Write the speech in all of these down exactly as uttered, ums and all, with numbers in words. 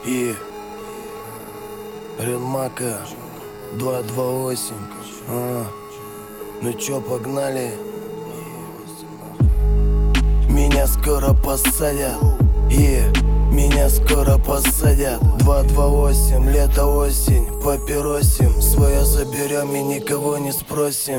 И Ренмака два два восемь. а. Ну чё, погнали? Меня скоро посадят. И меня скоро посадят. Два два восемь, лето, осень, папиросим. Свое заберем и никого не спросим.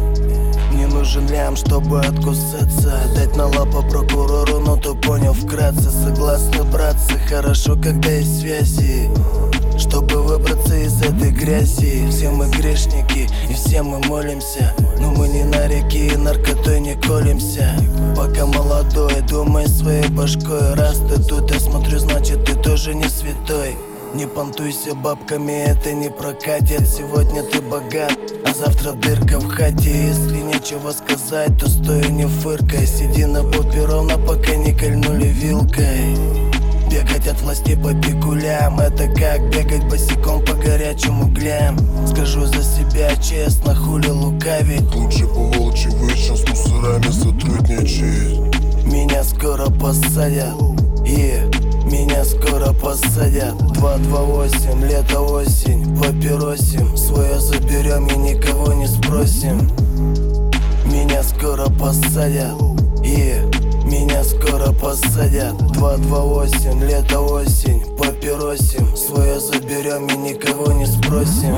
Не нужен лям, чтобы откусаться, дать на лапу прокурору, но ты понял вкратце. Согласны, братцы, хорошо, когда есть связи, чтобы выбраться из этой грязи. Все мы грешники и все мы молимся, но мы не на реке и наркотой не колемся. Пока молодой, думай своей башкой. Раз ты тут, я смотрю, значит ты тоже не святой. Не понтуйся бабками, это не прокатит. Сегодня ты богат, а завтра дырка в хате. Если нечего сказать, то стой и не фыркай. Сиди на попе ровно, пока не кольнули вилкой. Бегать от власти по пикулям, это как бегать босиком по горячим углям. Скажу за себя честно, хули лукавить. Лучше по волчьи вышел с мусорами сотрудничать. Меня скоро посадят. И меня скоро посадят. Два два восемь, лето, осень, папиросим. Свое заберем и никого не спросим. Меня скоро посадят. И меня скоро посадят. Два два восемь, лето, осень, папиросим. Свое заберем и никого не спросим.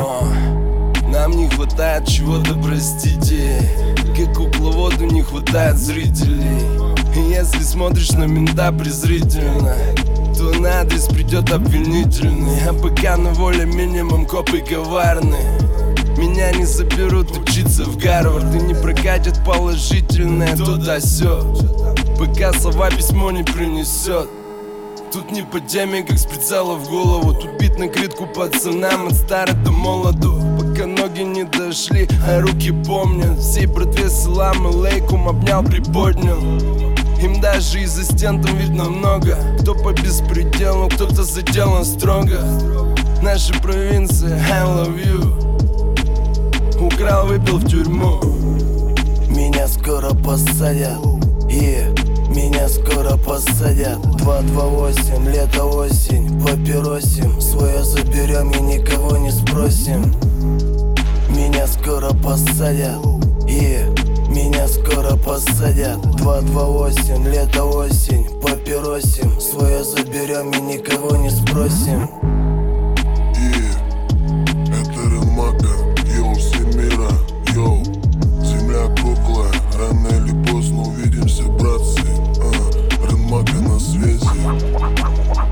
Нам не хватает чего-то, простите, как кукловоду не хватает зрителей. И если смотришь на мента презрительно, то на адрес придет обвинительный. А пока на воле минимум копы коварны. Меня не заберут учиться в Гарвард и не прокатят положительное туда-сё, пока сова письмо не принесет. Тут не по теме, как с прицела в голову. Тут бит на критку пацанам от старой до молоду. Пока ноги не дошли, а руки помнят. Всей братве салам алейкум обнял, приподнял. Им даже из-за стен там видно много. Кто по беспределу, кто-то за делом строго. Наша провинция, I love you. Украл, выпил в тюрьму. Меня скоро посадят. И меня скоро посадят. Два два восемь, лето, осень, папиросим. Свое заберем и никого не спросим. Меня скоро посадят. И меня скоро посадят. Два два восемь, лето, осень, папиросим. Свое заберем и никого не спросим. И это Ренмака, йоу, всем мира, йоу. Земля круглая, рано или поздно увидимся, братцы. а, Ренмака на связи.